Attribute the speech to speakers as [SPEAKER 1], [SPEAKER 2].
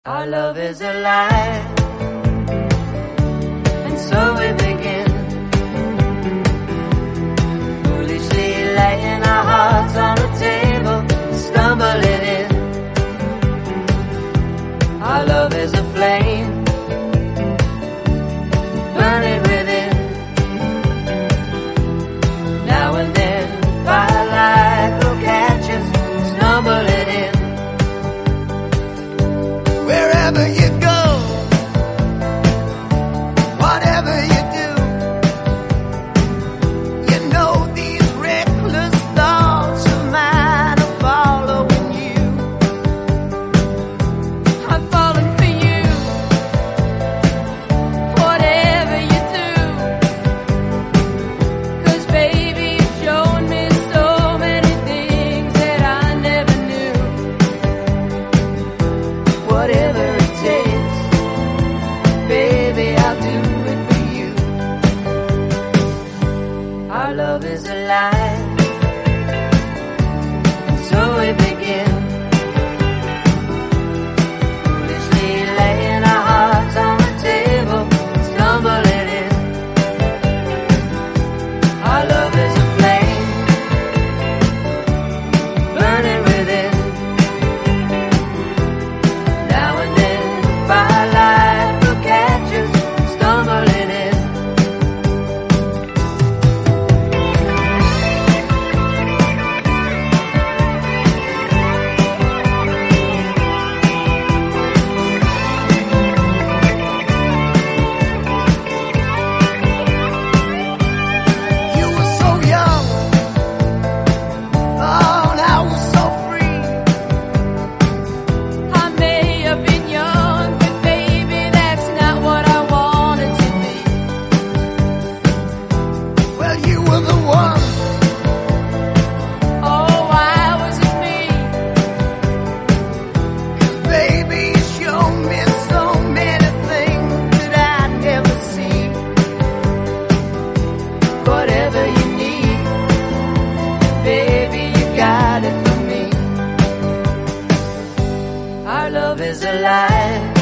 [SPEAKER 1] Our love is alive, and so we begin, foolishly laying our hearts on the table, stumbling in. Our love is a flame, burning within. Now and then, firelight will catch us, stumbling in.
[SPEAKER 2] Wherever you go, whatever you do, you know these reckless thoughts of mine are following you.
[SPEAKER 3] I'm falling for you, whatever you do, 'cause baby you've shown me so many things that I never knew.
[SPEAKER 1] Whatever it takes, baby, I'll do it for you. Our love is alive, and so we begin, foolishly laying our hearts on the table, stumbling in. Our love is a flame, burning within. Now and then, firelight will catch us, stumbling in.
[SPEAKER 2] You were so young, oh, and I was so free.
[SPEAKER 3] I may have been young, but baby that's not what I wanted to be.
[SPEAKER 2] Well, you were the one.
[SPEAKER 3] Oh, why was it me?
[SPEAKER 2] Baby, you showed me so many things that I'd never seen.
[SPEAKER 1] Whatever you need, baby, you got it for me. Our love is alive,